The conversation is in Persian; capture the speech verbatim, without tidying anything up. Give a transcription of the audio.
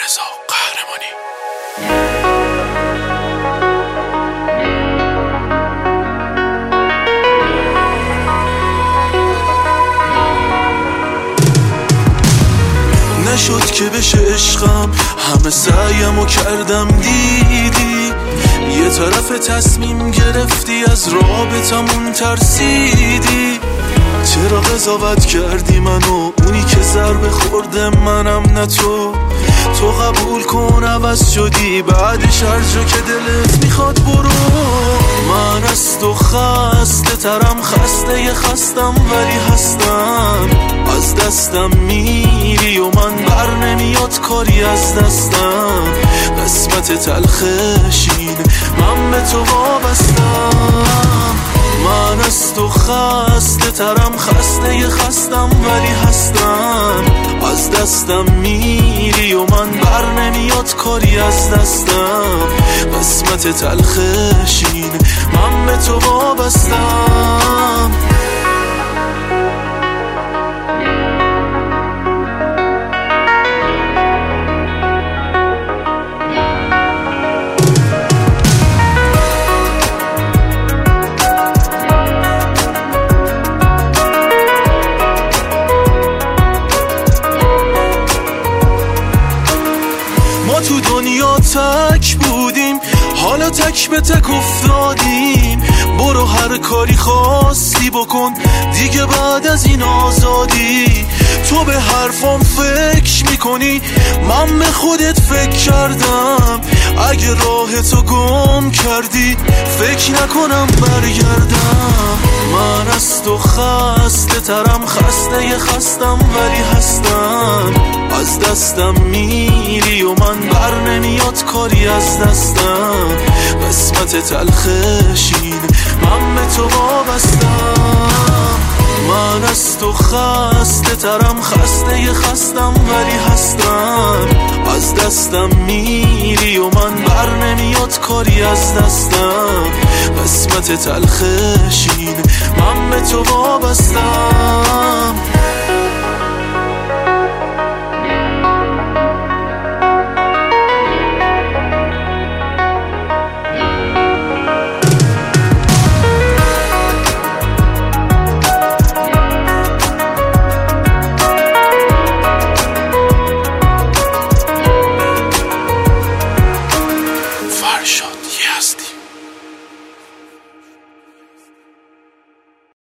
رضا قهرمانی. نشد که بشه عشقم، همه سعیمو کردم دیدی، یه طرف تصمیم گرفتی از رابطمون ترسیدی. چرا قضاوت کردی منو، اونی که ضربه خورده منم نه تو. تو قبول کن عوض شدی، بعدش هر جا که دلت میخواد برو. من از تو خسته ترم، خسته ی خستم ولی هستم. از دستم میری و من بر نمیاد کاری از دستم. قسمت تلخشین من به تو وابستم. من از تو خسته ترم، خسته ی خستم ولی هستم. از دستم میری و من بر نمیاد کاری از دستم. قسمت تلخشین من به تو وابستم. ما تو دنیا تک بودیم، حالا تک به تک افتادیم. برو هر کاری خواستی بکن، دیگه بعد از این آزادی. تو به حرفام فکر میکنی، من به خودت فکر کردم. اگه راه تو گم کردی، فکر نکنم برگردم. من از تو خسته ترم، خسته ی خستم ولی هستم. از دستم میری و من بر نمیاد کاری از دستم. قسمت تلخشین من به تو وابستم. من از تو خسته ترم، خسته ی خستم ولی هستم. از دستم میری و من بر نمیاد کاری از دستم. قسمت تلخشین من به تو وابستم.